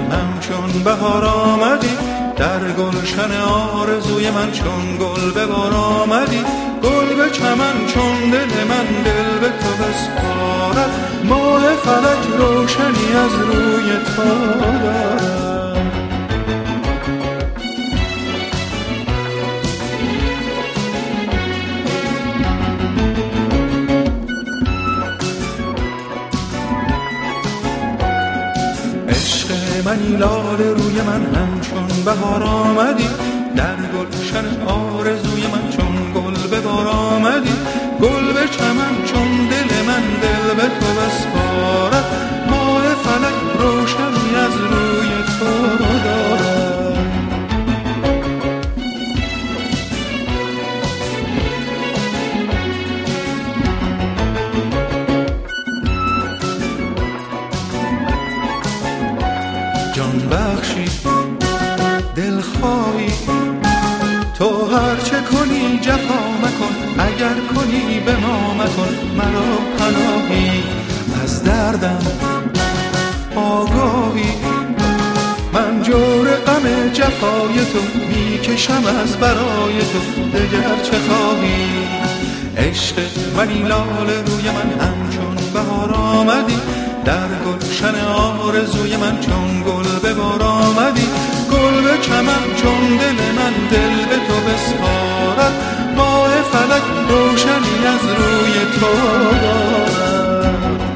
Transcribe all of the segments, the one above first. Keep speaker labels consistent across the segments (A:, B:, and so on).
A: همچون بهار آمدی، در گلشن آرزوی من چون گل به بار آمدی. گل به چمن چون دل من دل به تو بسپارد، ماه فلک روشنی از روی تو دارد. منی لاله روی من همچون بهار آمدی، در گلشن آرزوی من چون گل به بار آمدی. گل به چمن چون دل من دل به تو بسپارد، ماه فلک روشنی از روی تو دارد. جان بخشی دلخواهی تو هرچه کنی جفا مکن، اگر کنی به ما مکن مرا پناهی. از دردم آگاهی من جور غم جفای تو میکشم از برای تو، دگر چه خواهی. عشق منی لاله روی من همچون بهار آمدی، در گلشن آرزوی من چون گل به بار آمدی. گل به چمن چون دل من دل به تو بسپارد، ماه فلک روشنی از روی تو دارد.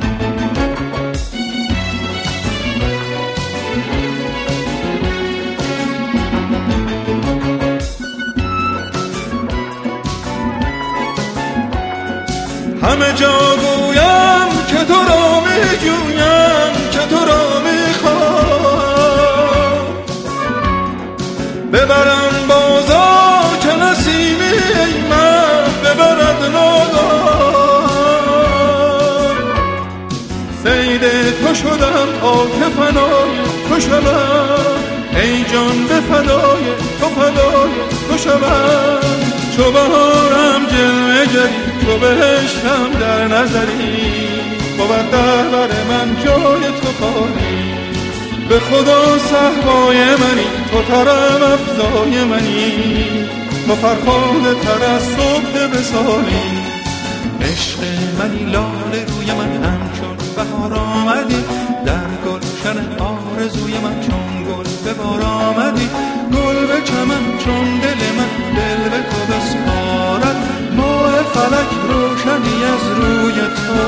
A: همه جا گویم که تو را می جویم، که تو را می خواهم. ببرم بازار که نسیمی ای من ببرد ناگاه. صید تو شدم تا که فنای تو شدم، ای جان به فدای تو فدای تو شدم. چو بهارم جلوه جری، چو بهشتم در نظری، بود در بر من جای تو خالی. به خدا صحبای منی تو طرب افزای منی، ما فرخنده تر از صبح بسالی. عشق منی لاله روی من همچون بهار آمدی، در گلشن آرزوی من چون گل به بار آمدی. گل به چمن چون دل من دل به تو بسپارد، ماه فلک روشنی از روی تو